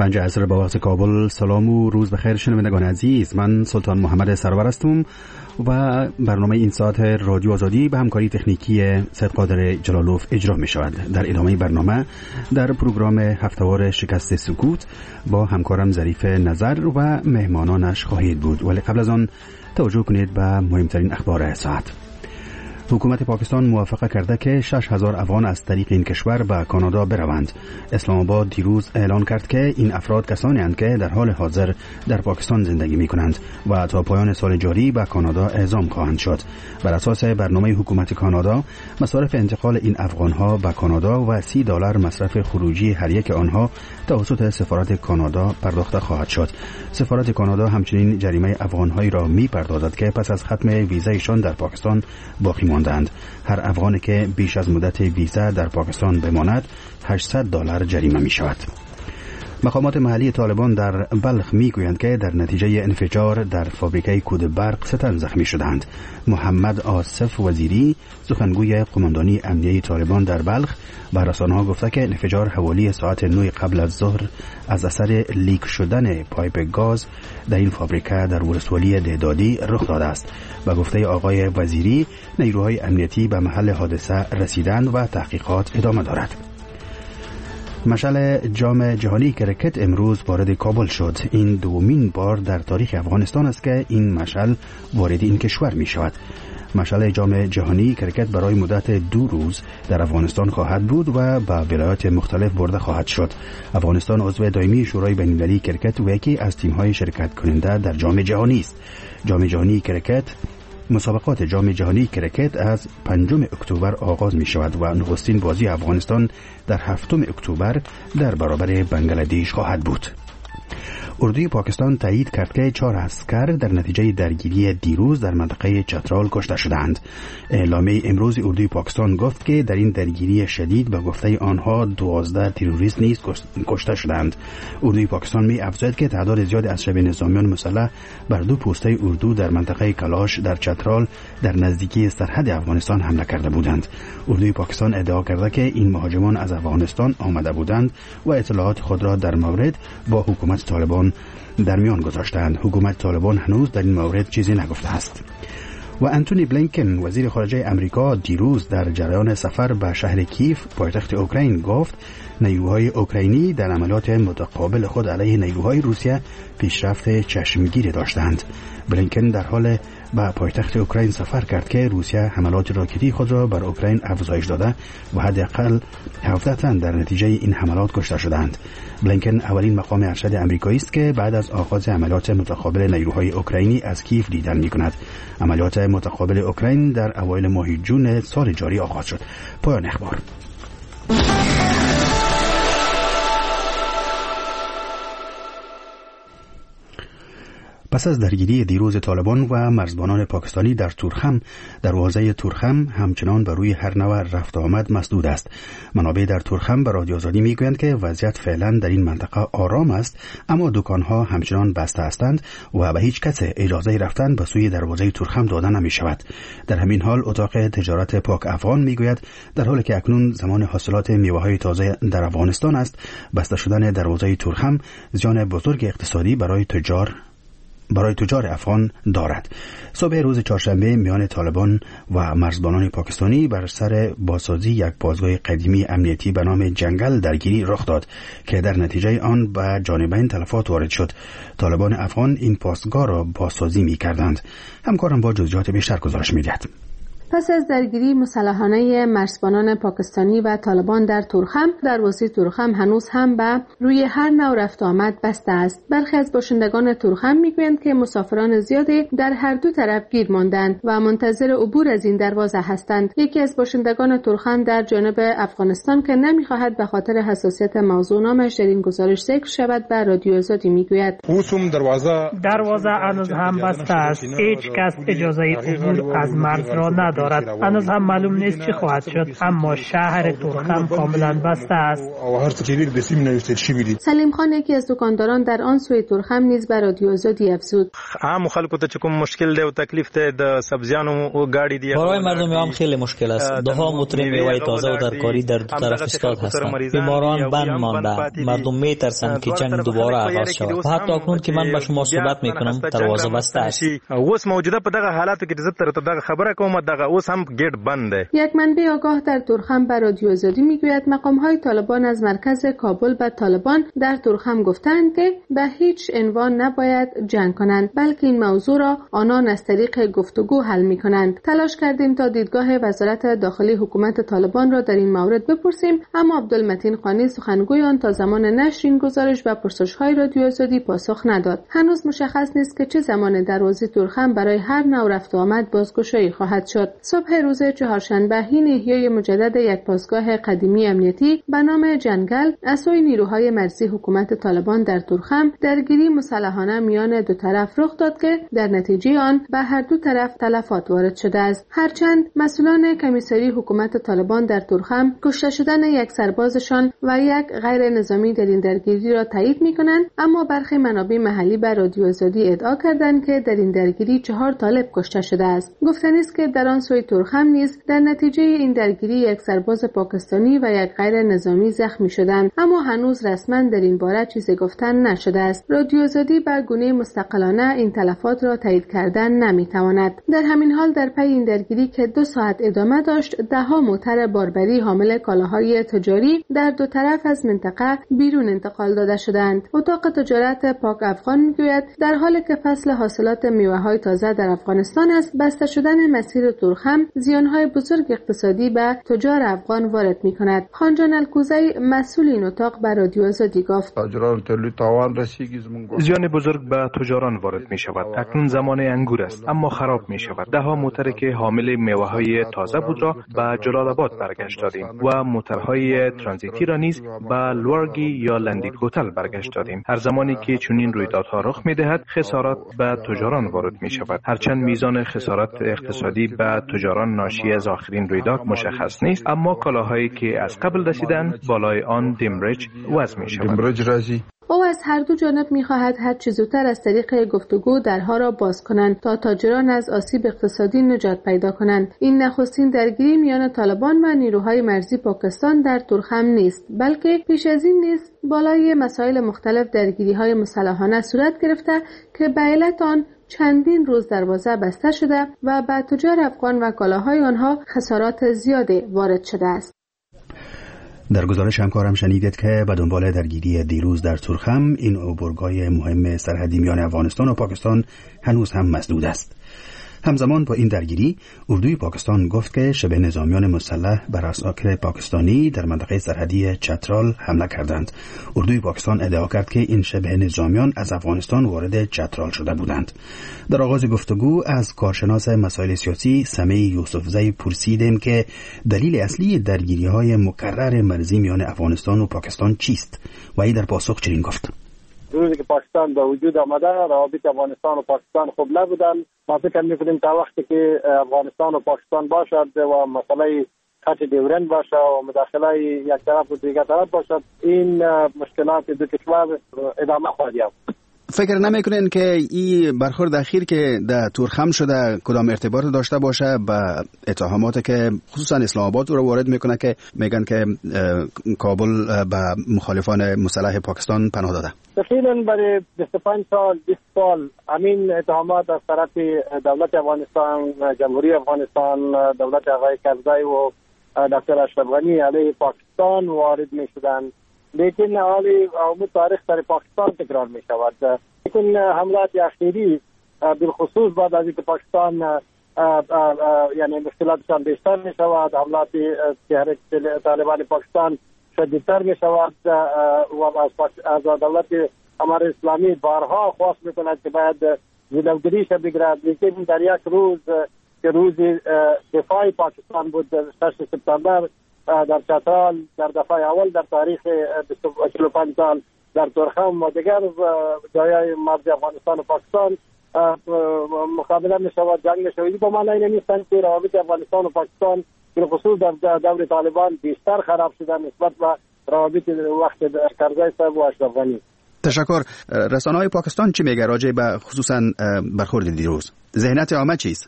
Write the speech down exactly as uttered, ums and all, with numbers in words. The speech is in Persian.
پنج عصر با وقت کابل. سلام و روز بخیر شنوندگان عزیز، من سلطان محمد سرور هستم و برنامه این ساعت رادیو آزادی به همکاری تکنیکی سید قادر جلالوف اجرا می شود. در ادامه برنامه در پروگرام هفتهوار شکست سکوت با همکارم ظریف نظر و مهمانانش خواهید بود، ولی قبل از آن توجه کنید به مهمترین اخبار ساعت. حکومت پاکستان موافقه کرده که شش هزار افغان از طریق این کشور به کانادا بروند. اسلام آباد دیروز اعلان کرد که این افراد کسانی اند که در حال حاضر در پاکستان زندگی می کنند و تا پایان سال جاری به کانادا اعزام خواهند شد. بر اساس برنامه حکومت کانادا، مصارف انتقال این افغان ها به کانادا و سی دلار مصرف خروجی هر یک آنها توسط سفارت کانادا پرداخت خواهد شد. سفارت کانادا همچنین جریمه افغان هایی را می پردازد که پس از ختم ویزایشان در پاکستان باقی ماندند. هر افغانی که بیش از مدت ویزا در پاکستان بماند هشتصد دلار جریمه می شود. مقامات محلی طالبان در بلخ می گویند که در نتیجه انفجار در فابریکه کود برق سه تن زخمی شدند. محمد آصف وزیری، سخنگوی قماندانی امنیه طالبان در بلخ، به رسانه‌ها گفته که انفجار حوالی ساعت نه قبل از ظهر از اثر لیک شدن پایپ گاز در این فابریکه در ولسوالی دهدادی رخ داده است. به گفته آقای وزیری، نیروهای امنیتی به محل حادثه رسیدند و تحقیقات ادامه دارد. مشعل جام جهانی کرکت امروز وارد کابل شد. این دومین بار در تاریخ افغانستان است که این مشعل وارد این کشور می شود. مشعل جام جهانی کرکت برای مدت دو روز در افغانستان خواهد بود و به ولایات مختلف برده خواهد شد. افغانستان عضو دائمی شورای بین‌المللی کرکت و یکی از تیم‌های شرکت کننده در جام جهانی است. جام جهانی کرکت مسابقات جام جهانی کرکت از پنجم اکتبر آغاز می شود و نخستین بازی افغانستان در هفتم اکتبر در برابر بنگلادش خواهد بود. اردوی پاکستان تایید کرد که چهار عسکر در نتیجه درگیری دیروز در منطقه چترال کشته شدند. اعلامیه امروز اردوی پاکستان گفت که در این درگیری شدید به گفته آنها دوازده تروریست نیز کشته شدند. اردوی پاکستان می افزاید که تعداد زیادی از شبه نظامیان مسلح بر دو پوسته اردو در منطقه کلاش در چترال در نزدیکی سرحد افغانستان حمله کرده بودند. اردوی پاکستان ادعا کرده که این مهاجمان از افغانستان آمده بودند و اطلاعات خود را در مورد با حکومت طالبان در میان گذاشتند. حکومت طالبان هنوز در این مورد چیزی نگفته است. و انتونی بلینکن وزیر خارجه امریکا دیروز در جریان سفر به شهر کیف پایتخت اوکراین گفت نیروهای اوکراینی در عملیات متقابل خود علیه نیروهای روسیه پیشرفت چشمگیری داشتند. بلینکن در حال به پایتخت اوکراین سفر کرد که روسیه حملات راکتی خود را بر اوکراین افزایش داده و حداقل هفده تن در نتیجه این حملات کشته شدند. بلینکن اولین مقام ارشد آمریکایی است که بعد از آغاز عملیات متقابل نیروهای اوکراینی از کیف دیدن می‌کند. عملیات متقابل اوکراین در اوایل ماه جون سال جاری آغاز شد. پایان اخبار. پس از درگیری دیروز طالبان و مرزبانان پاکستانی در تورخم، دروازه تورخم همچنان بر روی هر نوع رفت آمد مسدود است. منابع در تورخم به رادیو آزادی میگویند که وضعیت فعلا در این منطقه آرام است، اما دکانها همچنان بسته هستند و به هیچ کس اجازه رفتن به سوی دروازه تورخم داده نمی شود. در همین حال اتاق تجارت پاک افغان میگوید در حالی که اکنون زمان حاصلات میوه‌های تازه در افغانستان است، بسته شدن دروازه تورخم زیان بزرگ اقتصادی برای تجار برای تجار افغان دارد. صبح روز چهارشنبه میان طالبان و مرزبانان پاکستانی بر سر بازسازی یک بازگاه قدیمی امنیتی به نام جنگل درگیری رخ داد که در نتیجه آن به جانبین تلفات وارد شد. طالبان افغان این پاسگاه را بازسازی می کردند. همکارم با جزئیات بیشتر گزارش می دهد. پس از درگیری مسلحانه مرزبانان پاکستانی و طالبان در تورخم، دروازه تورخم هنوز هم به روی هر نوع رفت آمد بسته است. برخی از باشندگان تورخم میگویند که مسافران زیادی در هر دو طرف گیر ماندند و منتظر عبور از این دروازه هستند. یکی از باشندگان تورخم در جانب افغانستان که نمیخواهد به خاطر حساسیت موضوع نامش در این گزارش ذکر شود به رادیو آزادی میگوید: دروازه دروازه هنوز هم بسته است. هیچ کس اجازه عبور از مرز را ندارد. ندارد. هنوز هم معلوم نیست چه خواهد شد، اما شهر تورخم کاملا بسته است. سلیم خان یکی از دکانداران در آن سوی تورخم نیز بر رادیو آزادی افزود: عام خلکو ته چې کوم مشکل دی او تکلیف ته د سبزیانو او گاډي دی، برای مردم عام خیلی مشکل است. دهها موتر میوه تازه و ترکاری در دو طرف ایستاد هستند. بیماران بند مانده، مردم میترسند که جنگ دوباره آغاز شود. و حتی اکنون که من با شما صحبت میکنم دروازه بسته است. اوس موجوده په دغه حالاتو کې چې تر دغه خبره کوم دغه اوس هم گیټ بند دی. یک منبع آگاه در تورخم بر رادیو آزادی میگوید مقام‌های طالبان از مرکز کابل به طالبان در تورخم گفتند که به هیچ عنوان نباید جنگ کنند، بلکه این موضوع را آنان از طریق گفتگو حل می‌کنند. تلاش کردیم تا دیدگاه وزارت داخلی حکومت طالبان را در این مورد بپرسیم، اما عبدالمتین خانی سخنگوی آن تا زمان نشر این گزارش و پرسش‌های رادیو آزادی پاسخ نداد. هنوز مشخص نیست که چه زمان دروازه تورخم برای هر نوع رفت و آمد بازگشایی خواهد شد. صبح روز چهارشنبه حین احیای مجدد یک پاسگاه قدیمی امنیتی به نام جنگل از سوی نیروهای مرزی حکومت طالبان در تورخم درگیری مسلحانه میان دو طرف رخ داد که در نتیجه آن به هر دو طرف تلفات وارد شده است. هرچند مسئولان کمیسری حکومت طالبان در تورخم کشته شدن یک سربازشان و یک غیر نظامی در این درگیری را تایید می‌کنند، اما برخی منابع محلی بر رادیو آزادی ادعا کردند که در این درگیری چهار طالب کشته شده است. گفتنی است که در آن سوی تورخم نیز در نتیجه این درگیری یک سرباز پاکستانی و یک غیر نظامی زخمی شدند، اما هنوز رسما در این باره چیزی گفتن نشده است. رادیو آزادی به گونه مستقلانه این تلفات را تایید کردن نمیتواند. در همین حال در پی این درگیری که دو ساعت ادامه داشت، دهها موتر باربری حامل کالاهای تجاری در دو طرف از منطقه بیرون انتقال داده شدند. اتاق تجارت پاک افغان میگوید در حالی که فصل حاصلات میوه‌های تازه در افغانستان است، بسته شدن مسیر تورخم زیانهای بزرگ اقتصادی به تجار افغان وارد می‌کند. خانجان الکوزی مسئول این اتاق بر رادیو آزادی گفت: زیان بزرگ به تجاران وارد می شود. اکنون زمان انگور است اما خراب می شود. ده ها موتر که حامل میوه های تازه بود را به جلال آباد برگشت دادیم و موترهای ترانزیتی را نیز به لورگی یا لندیکوتل برگشت دادیم. هر زمانی که چنین رویدادها رخ می دهد خسارات به تجاران وارد می شود. هرچند میزان خسارات اقتصادی به تجاران ناشی از آخرین رویداد مشخص نیست، اما کالاهایی که از قبل رسیدند بالای آن دمرج وضع می شود. او از هر دو جانب می‌خواهد هر چه زودتر از طریق گفتگو درها را باز کنند تا تاجران از آسیب اقتصادی نجات پیدا کنند. این نخستین درگیری میان طالبان و نیروهای مرزی پاکستان در تورخم نیست، بلکه پیش از این نیز بالای مسائل مختلف درگیری‌های مسلحانه صورت گرفته که به علت آن چندین روز دروازه بسته شده و به تجار افغان و کالاهای آنها خسارات زیادی وارد شده است. در گزارش همکارم شنیدید که به دنبال درگیری دیروز در تورخم این عبورگاه مهم سرحدی میان افغانستان و پاکستان هنوز هم مسدود است. همزمان با این درگیری اردوی پاکستان گفت که شبه نظامیان مسلح بر عساکر پاکستانی در منطقه سرحدی چترال حمله کردند. اردوی پاکستان ادعا کرد که این شبه نظامیان از افغانستان وارد چترال شده بودند. در آغاز گفتگو از کارشناس مسائل سیاسی سمی یوسفزی پرسیدیم که دلیل اصلی درگیری‌های مکرر مرزی میان افغانستان و پاکستان چیست و ای در پاسخ چنین گفت: روزی که پاکستان به وجود آمده روابط افغانستان و پاکستان خوب نبودن. ما فکر می‌کنیم تا وقتی که افغانستان و پاکستان باشد و مسئله خط دیورند باشه و مداخله یک طرف و دیگر طرف باشد، این مشکلات دو کشور ادامه خواهد یافت. فکر نمیکنین که این برخورد اخیر که در تورخم شده کدام ارتباط داشته باشه با اتهاماتی که خصوصا اسلام آباد رو وارد میکنه که میگن که کابل به مخالفان مسلح پاکستان پناه داده؟ تقریبا برای بیست و پنج سال بیست سال همین اتهامات از طرف دولت افغانستان، جمهوری افغانستان، دولت آقای کرزی و دکتر اشرف غنی علیه پاکستان وارد میشدن، لیکن حالی عموم تاریخ در پاکستان تکرار می شود. لیکن حملات اخیری بالخصوص بعد از اینکه پاکستان یعنی مشکلاتشان بیشتر می شود، حملات تحریک طالبان پاکستان شدیدتر می شود و از دولت امارت اسلامی بارها خواست می کند که باید جلوگیریش بگیرد. لیکن در یک روز که روز دفاع پاکستان بود شش سپتامبر در چترال، در دفعه اول در تاریخ چهل و پنج سال در تورخم و دیگر جای مرز افغانستان و پاکستان مقابله می شود، جنگ می شود. با معنی نیستن که روابط افغانستان و پاکستان به خصوص در دور طالبان بیشتر خراب شده نسبت به روابط وقت کرزی صاحب و اشرف غنی. تشکر. رسانه‌های پاکستان چی میگه راجع به خصوصا برخورد دیروز؟ ذهنیت عامه چیست؟